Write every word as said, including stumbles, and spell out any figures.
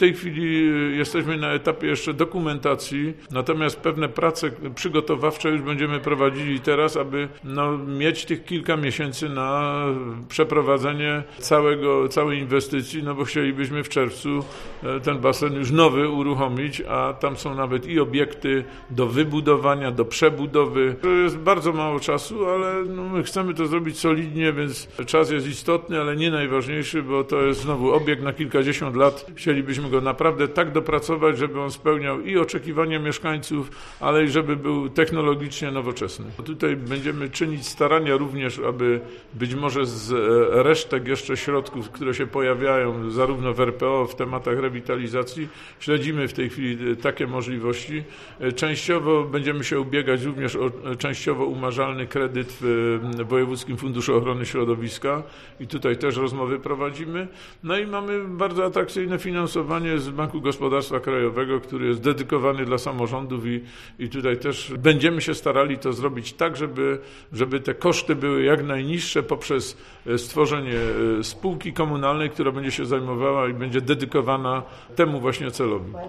tej chwili jesteśmy na etapie jeszcze dokumentacji, natomiast pewne prace przygotowawcze już będziemy prowadzili teraz, aby no, mieć tych kilka miesięcy na przeprowadzenie całego, całej inwestycji, no bo chcielibyśmy w czerwcu ten basen już nowy uruchomić, a tam są nawet i obiekty do wybudowania, do przebudowy. To jest bardzo mało czasu, ale no, my chcemy to zrobić solidnie, więc czas jest istotny, ale nie najważniejszy, bo to jest znowu obiekt na kilkadziesiąt lat. Chcielibyśmy go naprawdę tak dopracować, żeby on spełniał i oczekiwania mieszkańców, ale i żeby był technologicznie nowoczesny. Tutaj będziemy czynić starania również, aby być może z resztek jeszcze środków, które się pojawiają zarówno w R P O, w tematach rewitalizacji, śledzimy w tej chwili takie możliwości. Częściowo będziemy się ubiegać również o częściowo umarzalny kredyt w Wojewódzkim Funduszu Ochrony Środowiska i tutaj też rozmowy prowadzimy. No i mamy bardzo atrakcyjne finansowanie z Banku Gospodarstwa Krajowego, który jest dedykowany dla samorządów i, i tutaj też będziemy się starali to zrobić tak, żeby, żeby te koszty były jak najniższe poprzez stworzenie spółki komunalnej, która będzie się zajmowała i będzie dedykowana temu właśnie celowi.